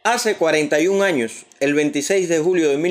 Hace 41 años, el 26 de julio de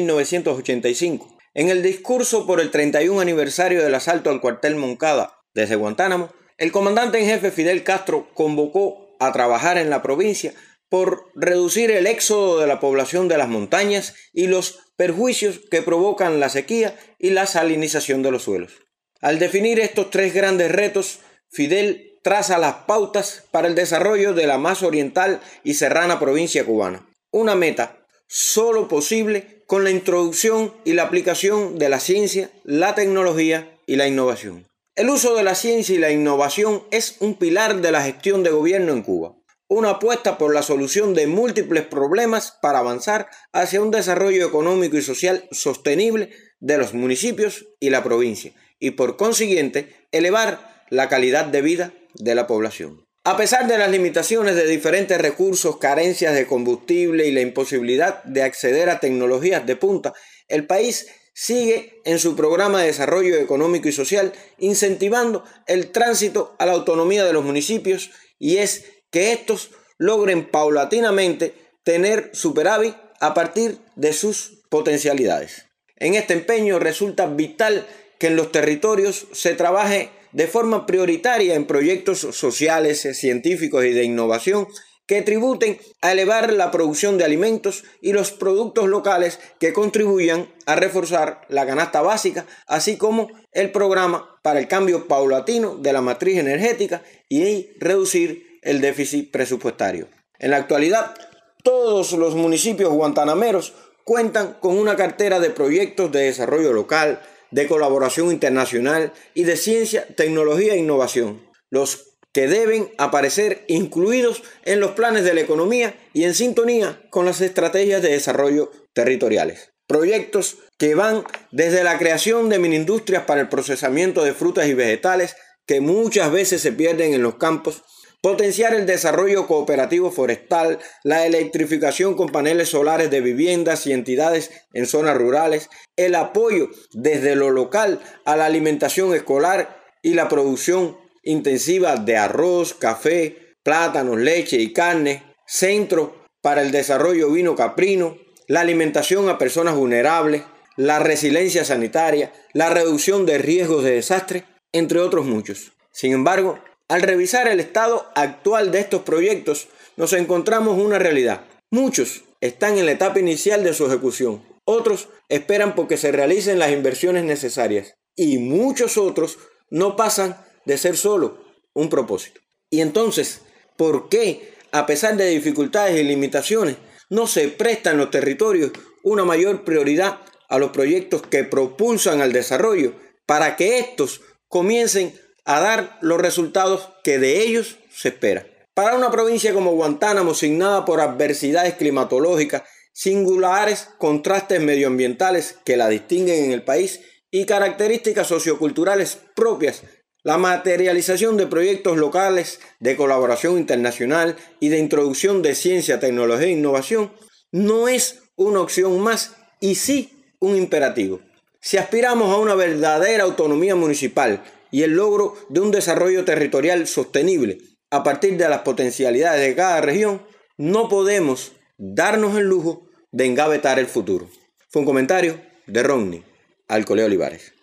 1985, en el discurso por el 31 aniversario del asalto al cuartel Moncada desde Guantánamo, el comandante en jefe Fidel Castro convocó a trabajar en la provincia por reducir el éxodo de la población de las montañas y los perjuicios que provocan la sequía y la salinización de los suelos. Al definir estos tres grandes retos, Fidel traza las pautas para el desarrollo de la más oriental y serrana provincia cubana. Una meta solo posible con la introducción y la aplicación de la ciencia, la tecnología y la innovación. El uso de la ciencia y la innovación es un pilar de la gestión de gobierno en Cuba. Una apuesta por la solución de múltiples problemas para avanzar hacia un desarrollo económico y social sostenible de los municipios y la provincia, y por consiguiente elevar la calidad de vida de la población. A pesar de las limitaciones de diferentes recursos, carencias de combustible y la imposibilidad de acceder a tecnologías de punta, el país sigue en su programa de desarrollo económico y social incentivando el tránsito a la autonomía de los municipios, y es que estos logren paulatinamente tener superávit a partir de sus potencialidades. En este empeño resulta vital que en los territorios se trabaje de forma prioritaria en proyectos sociales, científicos y de innovación que tributen a elevar la producción de alimentos y los productos locales que contribuyan a reforzar la canasta básica, así como el programa para el cambio paulatino de la matriz energética y reducir el déficit presupuestario. En la actualidad, todos los municipios guantanameros cuentan con una cartera de proyectos de desarrollo local, de colaboración internacional y de ciencia, tecnología e innovación, los que deben aparecer incluidos en los planes de la economía y en sintonía con las estrategias de desarrollo territoriales. Proyectos que van desde la creación de mini-industrias para el procesamiento de frutas y vegetales que muchas veces se pierden en los campos, potenciar el desarrollo cooperativo forestal, la electrificación con paneles solares de viviendas y entidades en zonas rurales, el apoyo desde lo local a la alimentación escolar y la producción intensiva de arroz, café, plátanos, leche y carne, centro para el desarrollo vino caprino, la alimentación a personas vulnerables, la resiliencia sanitaria, la reducción de riesgos de desastre, entre otros muchos. Sin embargo, al revisar el estado actual de estos proyectos, nos encontramos una realidad. Muchos están en la etapa inicial de su ejecución. Otros esperan porque se realicen las inversiones necesarias. Y muchos otros no pasan de ser solo un propósito. Y entonces, ¿por qué, a pesar de dificultades y limitaciones, no se presta en los territorios una mayor prioridad a los proyectos que propulsan al desarrollo para que estos comiencen a dar los resultados que de ellos se espera? Para una provincia como Guantánamo, signada por adversidades climatológicas, singulares contrastes medioambientales que la distinguen en el país y características socioculturales propias, la materialización de proyectos locales de colaboración internacional y de introducción de ciencia, tecnología e innovación no es una opción más y sí un imperativo. Si aspiramos a una verdadera autonomía municipal y el logro de un desarrollo territorial sostenible a partir de las potencialidades de cada región, no podemos darnos el lujo de engavetar el futuro. Fue un comentario de Ronnie Alcolea Olivares.